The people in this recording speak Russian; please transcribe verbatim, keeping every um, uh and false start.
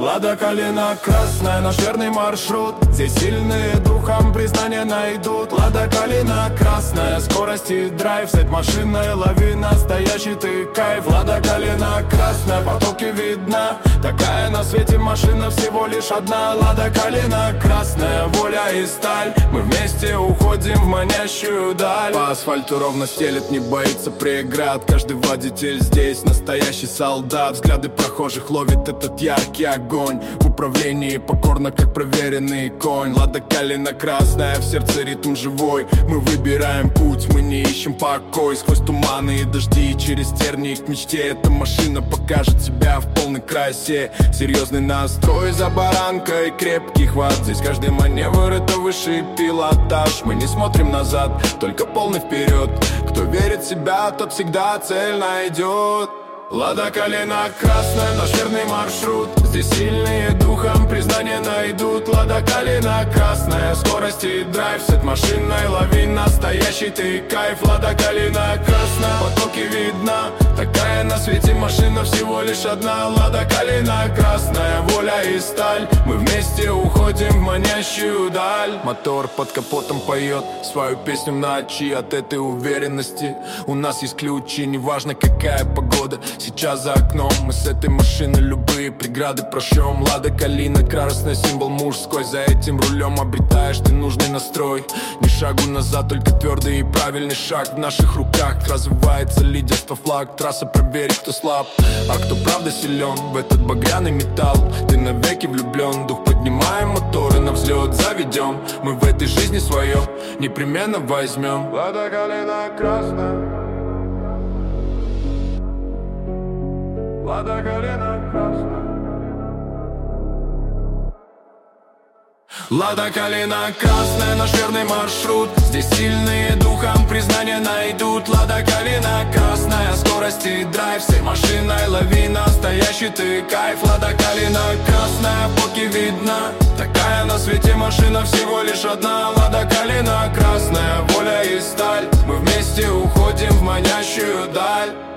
Лада Калина красная, наш верный маршрут. Здесь сильные духом признание найдут. Лада Калина красная, скорость и драйв. Сеть машинная, лови настоящий ты кайф. Лада Калина красная, потоки видна. Такая на свете машина всего лишь одна. Лада Калина красная, воля и сталь. Мы вместе уходим в манящую даль. По асфальту ровно стелет, не боится преград. Каждый водитель здесь настоящий солдат. Взгляды прохожих ловит этот яркий огонь. В управлении покорно, как проверенный конь. Лада Калина красная, в сердце ритм живой. Мы выбираем путь, мы не ищем покой. Сквозь туманы и дожди, через тернии к мечте. Эта машина покажет себя в полной красе. Серьезный настрой за баранкой, крепкий хват. Здесь каждый маневр — это высший пилотаж. Мы не смотрим назад, только полный вперед. Кто верит в себя, тот всегда цель найдет. Лада Калина красная, наш верный маршрут. Здесь сильные духом признание найдут. Лада Калина красная, скорость и драйв. Сеть машинной, лови настоящий ты кайф. Лада Калина красная, потоки видна. Такая на свете машина всего лишь одна. Лада Калина красная, воля и сталь. Мы вместе уходим в манящую даль. Мотор под капотом поет свою песню ночи. От этой уверенности у нас есть ключи. Неважно какая погода сейчас за окном, мы с этой машины любые преграды прошьем. Лада Калина красная, символ мужской. За этим рулем обретаешь ты нужный настрой. Ни шагу назад, только твердый и правильный шаг. В наших руках развивается лидерство, флаг. Трасса, проверить, кто слаб, а кто правда силен. В этот багряный металл ты навеки влюблен. Дух поднимаем, моторы на взлет заведем. Мы в этой жизни свое непременно возьмем. Лада Калина красная, Лада Калина красная. Лада Калина красная, наш верный маршрут. Здесь сильные духом признание найдут. Лада Калина красная, скорость и драйв. Всей машиной лови настоящий ты кайф. Лада Калина красная, боки видна. Такая на свете машина всего лишь одна. Лада Калина красная, воля и сталь. Мы вместе уходим в манящую даль.